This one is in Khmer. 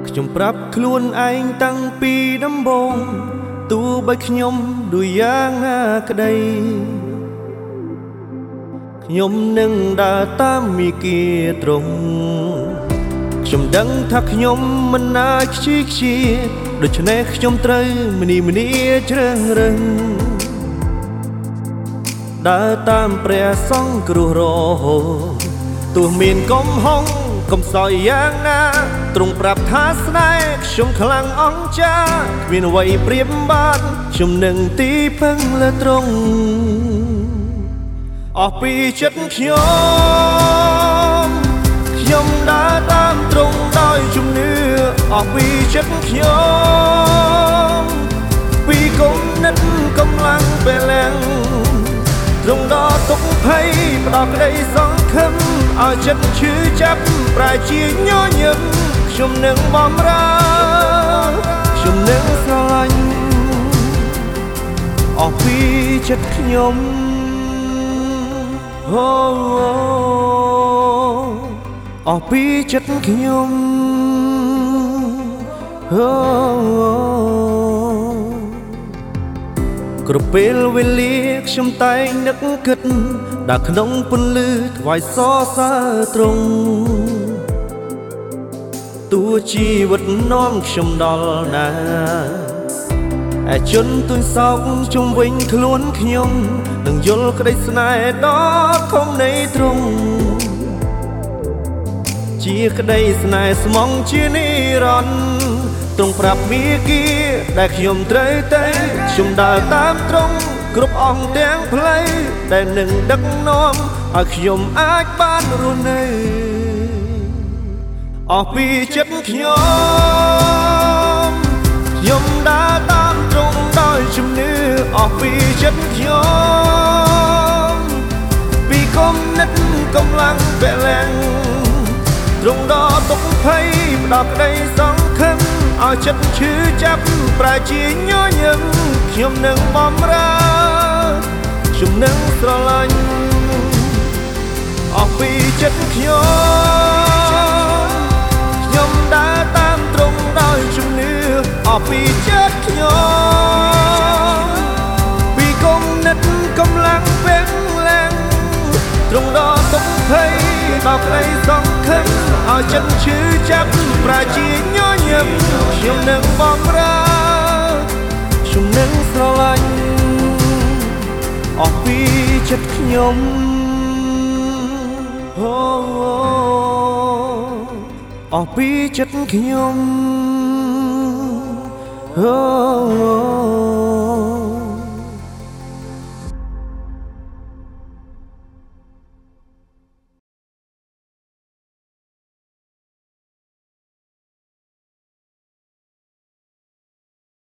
ខ្ញុំប្រាប់ខ្លួនឯងតាំងពីដំបូងទោះបីខ្ញុំដូចយ៉ាងណាក្តីខ្ញុំនឹងដើរតាមមីគីត្រង់ខ្ញុំដឹងថាខ្ញុំមិនអាចខ្ជិះខ្ជាដូច្នេះខ្ញុំត្រូវម្នីម្នាជ្រើសរើសដើរតាមព្រះសង្ឃគ្រោះរហូតទោះមានកំហុងកំសោយយ៉ាងណាទ្រង់ប្រាប់ថាស្នេហ៍ខ្ញុំខ្លាំងអង្ចាគ្មានអ្វីប្រៀបបានខ្ញុំនឹងទីពឹងលើទ្រង់អស់ពីចិត្តខ្ញុំដើរតាមទ្រង់ដោយជំនឿអស់ពីចិត្តខ្ញុំពីគំនិតកម្លាំងពេលងទ្រង់ដល់ទុកភ័យផ្ដោតក្តីសង្ឃឹមឲ្យចិត្តឈឺចាប់ប្រែជាញញឹមខ្ញុំនឹងបំរើខ្ញុំនឹងស្រឡាញ់អស់ពីចិត្តខ្ញុំអស់ពីចិត្តខ្ញុំគ្រប់ពេលវេលាខ្ញុំតែងនឹកគិតដល់ក្នុងពន្លឺថ្វាយសរសើរទ្រង់ទោះជីវិតនាំខ្ញុំដល់ណាឯជន់ទុនសោកជុំវិញខ្លួនខ្ញុំនឹងយល់ក្តីស្នេហ៍ដ៏ធំនៃទ្រង់ជាក្តីស្នេហ៍ស្មងជានិរន្តរ៍ទ្រង់ប្រាប់មាគ៌ាដែលខ្ញុំត្រូវទៅខ្ញុំដើរតាមទ្រង់គ្រប់អង្គទាំងផ្លូវដែលនឹងដឹកនាំឲ្យខ្ញុំអាចបានរស់នៅអស់ពីចិត្តខ្ញុំដើរតាមទ្រង់ដោយជំនឿអស់ពីចិត្តខ្ញុំពីគំនិតកម្លាំងពេលងទ្រង់ដល់ទុកភ័យផ្ដោតក្តីសង្ឃឹមឲ្យចិត្តឈឺចាប់ប្រែជាញញឹមខ្ញុំនឹងបំរើខ្ញុំនឹងស្រឡាញ់អស់ពីចិត្តខ្ញុំដើរតាមទ្រង់ដោយជំនឿអស់ពីចិត្តខ្ញុំពីគំនិតកម្លាំងពេលងទ្រង់ដល់ទុកភ័យដល់ក្តីសង្ឃឹមឲ្យចិត្តឈឺចាប់ប្រែជាញញឹមខ្ញុំនឹងបំរើខ្ញុំនឹងស្រឡាញ់អស់ពីចិត្តខ្ញុំអស់ពីចិត្តខ្ញុំ